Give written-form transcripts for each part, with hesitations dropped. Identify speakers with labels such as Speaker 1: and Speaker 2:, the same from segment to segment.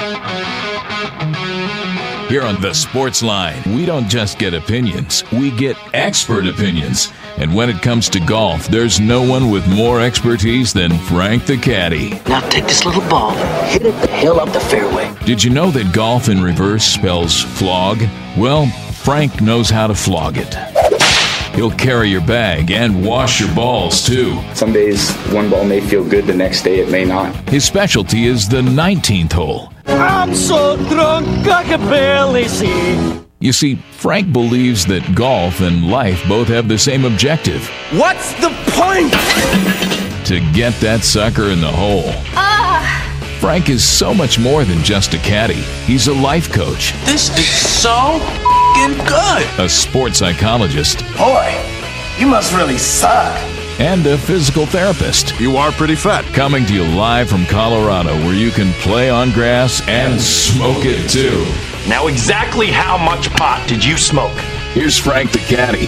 Speaker 1: Here on The Sports Line, we don't just get opinions, we get expert opinions. And when it comes to golf, there's no one with more expertise than Frank the Caddy.
Speaker 2: Now take this little ball, hit it the hell up the fairway.
Speaker 1: Did you know that golf in reverse spells flog? Well, Frank knows how to flog it. He'll carry your bag and wash your balls, too.
Speaker 3: Some days one ball may feel good, the next day it may not.
Speaker 1: His specialty is the 19th hole.
Speaker 4: I'm so drunk I can barely see.
Speaker 1: You see, Frank believes that golf and life both have the same objective.
Speaker 4: What's the point?
Speaker 1: To get that sucker in the hole. Frank is so much more than just a caddy. He's a life coach,
Speaker 4: This is so f***ing good.
Speaker 1: a sports psychologist,
Speaker 5: Boy, you must really suck.
Speaker 1: and a physical therapist.
Speaker 6: You are pretty fat.
Speaker 1: Coming to you live from Colorado, where you can play on grass and smoke it too.
Speaker 5: Now exactly how much pot did you smoke?
Speaker 1: Here's Frank the Caddy.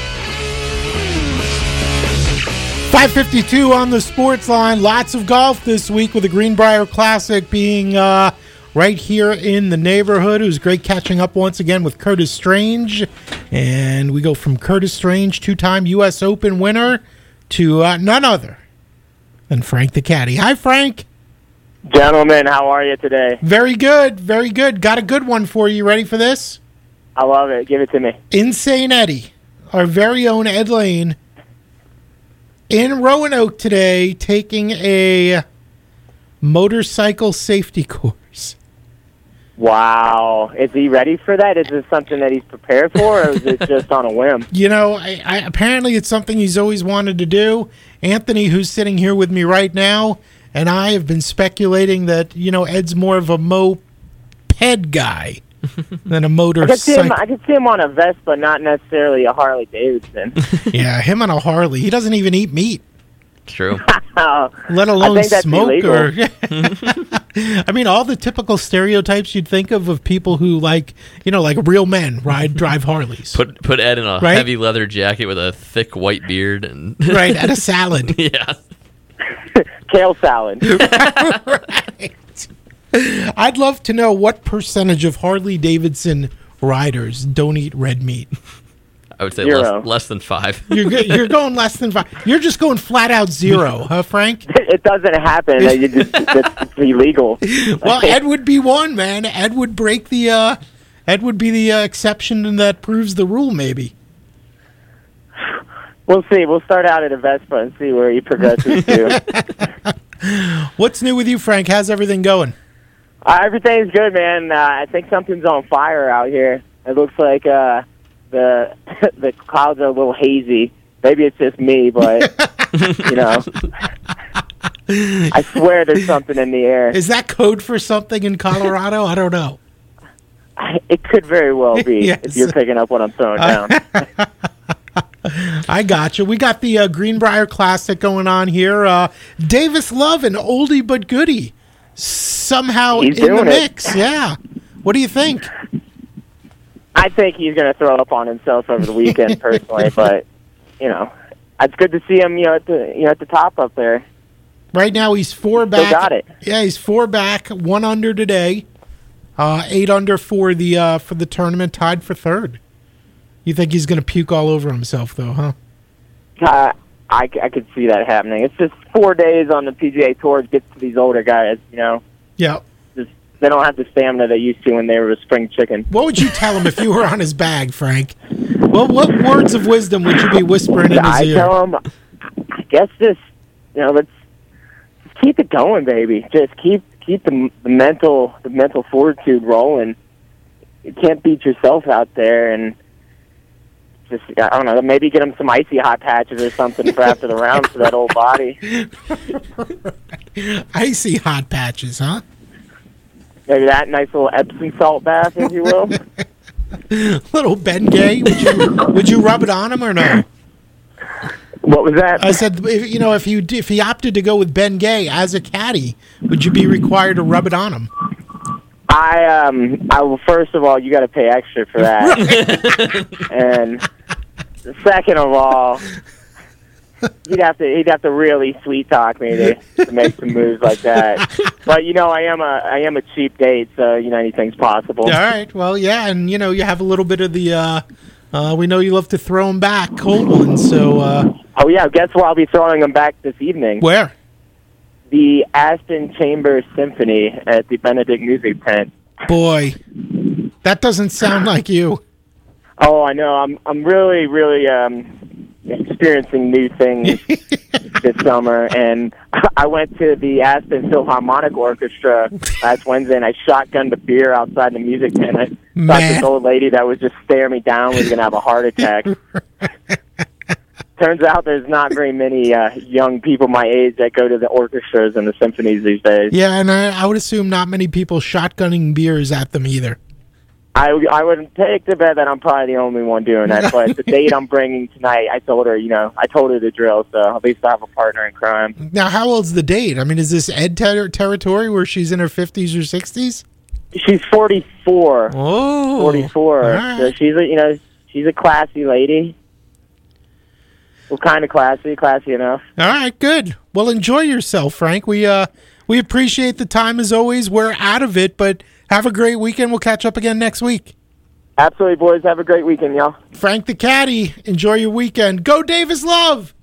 Speaker 7: 5:52 on the Sports Line. Lots of golf this week with the Greenbrier Classic being right here in the neighborhood. It was great catching up once again with Curtis Strange. And we go from Curtis Strange, two-time U.S. Open winner, to none other than Frank the Caddy. Hi, Frank.
Speaker 8: Gentlemen, how are you today?
Speaker 7: Very good, very good. Got a good one for you. Ready for this?
Speaker 8: I love it. Give it to me.
Speaker 7: Insane Eddie, our very own Ed Lane, in Roanoke today, taking a motorcycle safety course.
Speaker 8: Wow. Is he ready for that? Is this something that he's prepared for, or is it just on a whim?
Speaker 7: You know, I apparently it's something he's always wanted to do. Anthony, who's sitting here with me right now, and I have been speculating that, you know, Ed's more of a moped guy than a motorcycle.
Speaker 8: I could see him on a Vespa, not necessarily a Harley Davidson.
Speaker 7: Yeah, him on a Harley. He doesn't even eat meat.
Speaker 9: True.
Speaker 7: Let alone
Speaker 8: I think that's
Speaker 7: smoke
Speaker 8: illegal.
Speaker 7: or I mean, all the typical stereotypes you'd think of people who like real men drive Harleys.
Speaker 9: Put Ed in a
Speaker 7: Right?
Speaker 9: heavy leather jacket with a thick white beard and
Speaker 7: Right, at a salad.
Speaker 9: yeah.
Speaker 8: Kale salad.
Speaker 7: Right. I'd love to know what percentage of Harley Davidson riders don't eat red meat.
Speaker 9: I would say
Speaker 8: Zero.
Speaker 9: less than 5.
Speaker 7: You're going less than 5. You're just going flat out zero, huh, Frank?
Speaker 8: It doesn't happen. It's illegal.
Speaker 7: Well, Ed would be one, man. Ed would break the. Ed would be the exception that proves the rule, maybe.
Speaker 8: We'll see. We'll start out at a Vespa and see where he progresses to.
Speaker 7: What's new with you, Frank? How's everything going?
Speaker 8: Everything's good, man. I think something's on fire out here. It looks like the clouds are a little hazy. Maybe it's just me, but you know, I swear there's something in the air.
Speaker 7: Is that code for something in Colorado? I don't know.
Speaker 8: It could very well be
Speaker 7: Yes.
Speaker 8: if you're picking up what I'm throwing down.
Speaker 7: I got you. We got the Greenbrier Classic going on here. Davis Love, an oldie but goodie, somehow
Speaker 8: He's
Speaker 7: in the
Speaker 8: doing it.
Speaker 7: mix. Yeah. What do you think?
Speaker 8: I think he's going to throw up on himself over the weekend, personally. But you know, it's good to see him. At the top up there.
Speaker 7: Right now he's 4 back.
Speaker 8: Still got it.
Speaker 7: Yeah, he's 4 back, 1 under today, 8 under for the tournament, tied for third. You think he's going to puke all over himself, though, huh?
Speaker 8: I could see that happening. It's just 4 days on the PGA Tour. It gets to these older guys,
Speaker 7: Yeah.
Speaker 8: They don't have the stamina they used to when they were a spring chicken.
Speaker 7: What would you tell him if you were on his bag, Frank? What words of wisdom would you be whispering in his
Speaker 8: I
Speaker 7: ear?
Speaker 8: tell him, I guess just, let's keep it going, baby. Just keep the mental fortitude rolling. You can't beat yourself out there, and just, I don't know, maybe get him some icy hot patches or something for after the round for that old body.
Speaker 7: Icy hot patches, huh?
Speaker 8: Maybe that nice little Epsom salt bath, if you will.
Speaker 7: Little Bengay. Would you rub it on him or no?
Speaker 8: What was that?
Speaker 7: I said, if he opted to go with Bengay as a caddy, would you be required to rub it on him?
Speaker 8: I will, first of all, you got to pay extra for that, and second of all, he'd have to really sweet talk me to make some moves like that. But I am a cheap date, so anything's possible.
Speaker 7: All right. Well, yeah, and you have a little bit of the. We know you love to throw them back, cold ones. So.
Speaker 8: Oh yeah, guess where I'll be throwing them back this evening?
Speaker 7: Where?
Speaker 8: The Aston Chambers Symphony at the Benedict Music Tent.
Speaker 7: Boy, that doesn't sound like you.
Speaker 8: Oh, I know. I'm really, really experiencing new things this summer, and I went to the Aspen Philharmonic Orchestra last Wednesday, and I shotgunned a beer outside the music tent. I thought this old lady that was just staring me down was going to have a heart attack. Turns out there's not very many young people my age that go to the orchestras and the symphonies these days.
Speaker 7: Yeah, and I would assume not many people shotgunning beers at them either.
Speaker 8: I would take the bet that I'm probably the only one doing that, but the date I'm bringing tonight, I told her the drill, so at least I have a partner in crime.
Speaker 7: Now, how old's the date? I mean, is this Ed territory where she's in her 50s or 60s?
Speaker 8: She's 44.
Speaker 7: Oh,
Speaker 8: 44.
Speaker 7: Right.
Speaker 8: So she's a classy lady. Well, kind of classy enough.
Speaker 7: All right, good. Well, enjoy yourself, Frank. We appreciate the time as always. We're out of it, but have a great weekend. We'll catch up again next week.
Speaker 8: Absolutely, boys. Have a great weekend, y'all.
Speaker 7: Frank the Caddy, enjoy your weekend. Go Davis Love!